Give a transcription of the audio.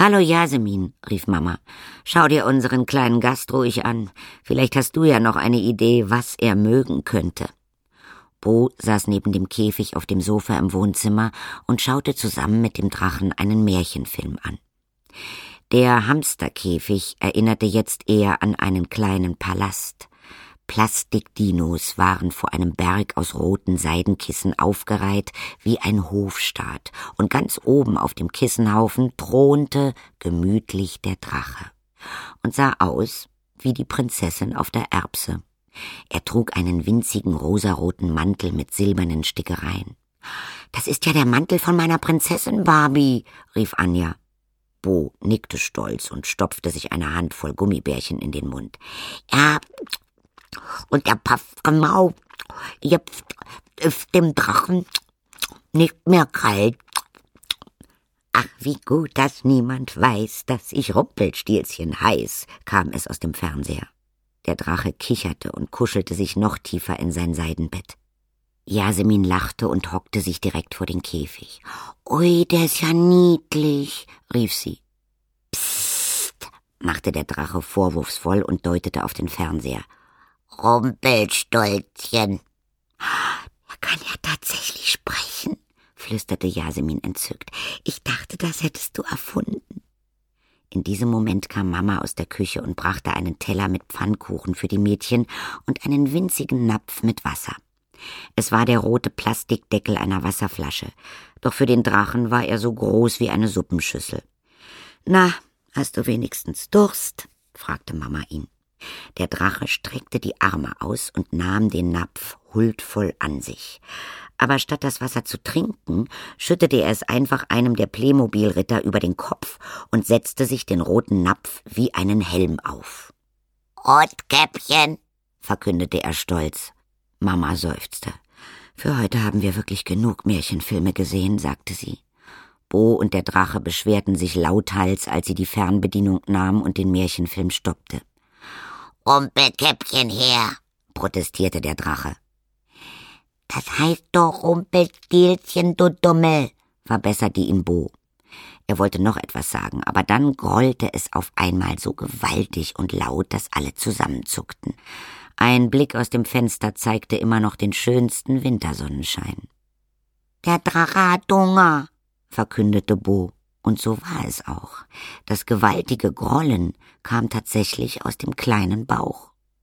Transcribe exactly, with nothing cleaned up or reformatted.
»Hallo Yasemin«, rief Mama. »Schau dir unseren kleinen Gast ruhig an. Vielleicht hast du ja noch eine Idee, was er mögen könnte.« Bo saß neben dem Käfig auf dem Sofa im Wohnzimmer und schaute zusammen mit dem Drachen einen Märchenfilm an. Der Hamsterkäfig erinnerte jetzt eher an einen kleinen Palast. Plastikdinos waren vor einem Berg aus roten Seidenkissen aufgereiht wie ein Hofstaat, und ganz oben auf dem Kissenhaufen thronte gemütlich der Drache und sah aus wie die Prinzessin auf der Erbse. Er trug einen winzigen rosaroten Mantel mit silbernen Stickereien. »Das ist ja der Mantel von meiner Prinzessin Barbie«, rief Anja. Bo nickte stolz und stopfte sich eine Handvoll Gummibärchen in den Mund. »Ja, und der Parfüm jetzt ist dem Drachen nicht mehr kalt. Ach, wie gut, dass niemand weiß, dass ich Rumpelstilzchen heiß«, kam es aus dem Fernseher. Der Drache kicherte und kuschelte sich noch tiefer in sein Seidenbett. Yasemin lachte und hockte sich direkt vor den Käfig. »Ui, der ist ja niedlich«, rief sie. »Psst«, machte der Drache vorwurfsvoll und deutete auf den Fernseher. »Rumpelstilzchen.« »Er kann ja tatsächlich sprechen«, flüsterte Yasemin entzückt. »Ich dachte, das hättest du erfunden.« In diesem Moment kam Mama aus der Küche und brachte einen Teller mit Pfannkuchen für die Mädchen und einen winzigen Napf mit Wasser. Es war der rote Plastikdeckel einer Wasserflasche, doch für den Drachen war er so groß wie eine Suppenschüssel. »Na, hast du wenigstens Durst?«, fragte Mama ihn. Der Drache streckte die Arme aus und nahm den Napf huldvoll an sich. Aber statt das Wasser zu trinken, schüttete er es einfach einem der Playmobil-Ritter über den Kopf und setzte sich den roten Napf wie einen Helm auf. »Rotkäppchen«, verkündete er stolz. Mama seufzte. »Für heute haben wir wirklich genug Märchenfilme gesehen«, sagte sie. Bo und der Drache beschwerten sich lauthals, als sie die Fernbedienung nahm und den Märchenfilm stoppte. »Rumpelkäppchen her«, protestierte der Drache. »Das heißt doch Rumpelstilzchen, du Dummel«, verbesserte ihn Bo. Er wollte noch etwas sagen, aber dann grollte es auf einmal so gewaltig und laut, dass alle zusammenzuckten. Ein Blick aus dem Fenster zeigte immer noch den schönsten Wintersonnenschein. »Der Drache hat Hunger«, verkündete Bo. Und so war es auch. Das gewaltige Grollen kam tatsächlich aus dem kleinen Bauch.